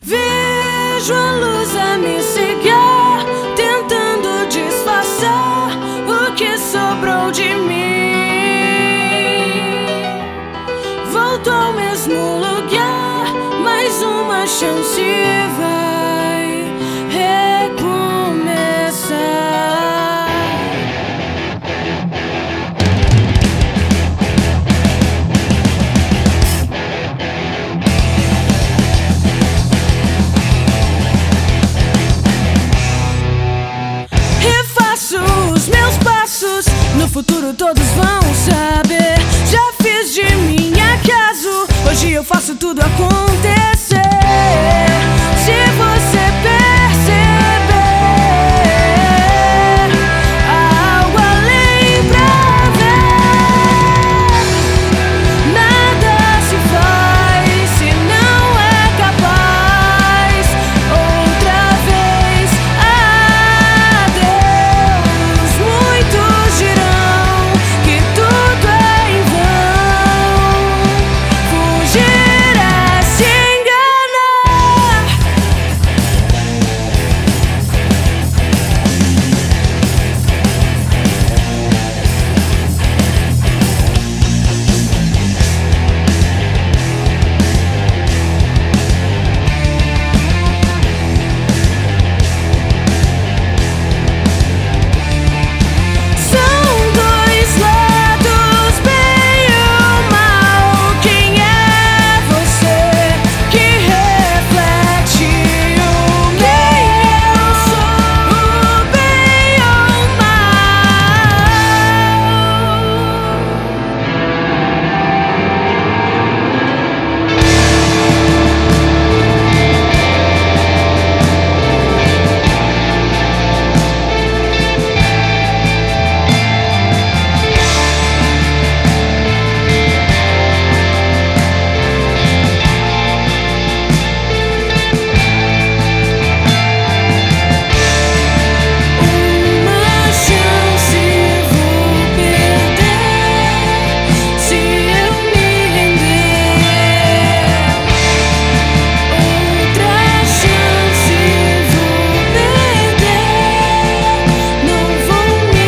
Vejo a luz a me cegar, tentando disfarçar o que sobrou de mim. Volto ao mesmo lugar, mais uma chance vai recomeçar. Refaço os meus passos, no futuro todos vão saber. Já fiz de mim acaso, hoje eu faço tudo acontecer. Se você perceber, há algo além pra ver. Nada se faz se não é capaz. Outra vez, adeus. Muitos dirão que tudo é em vão. Fugir é se enganar. São dois lados, bem e o mal. Quem é você que reflete o quem eu sou, o bem ou o uma chance vou perder se eu me render. Outra chance vou perder, não vou me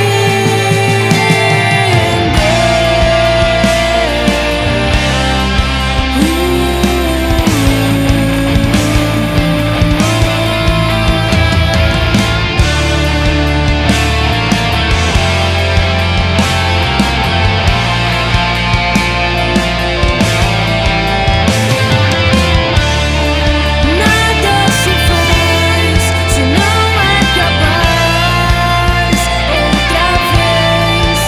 Nada se faz se não é capaz. Outra vez,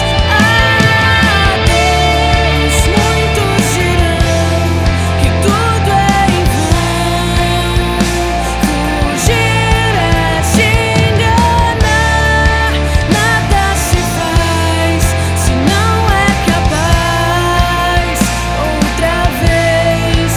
adeus. Muitos dirão que tudo é em vão. Fugir é se enganar. Nada se faz se não é capaz. Outra vez,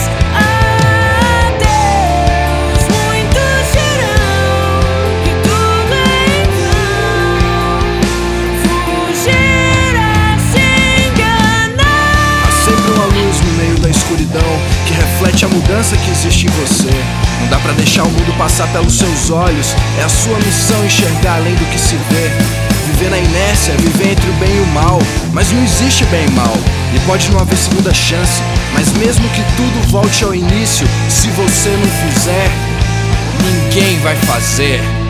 adeus. Muitos dirão que tudo é em vão. Fugir é se enganar. Há sempre uma luz no meio da escuridão que reflete a mudança que existe em você. Não dá pra deixar o mundo passar pelos seus olhos. É a sua missão enxergar além do que se vê. Viver na inércia, viver entre o bem e o mal. Mas não existe bem e mal, e pode não haver segunda chance. Mas mesmo que tudo volte ao início, se você não fizer, ninguém vai fazer.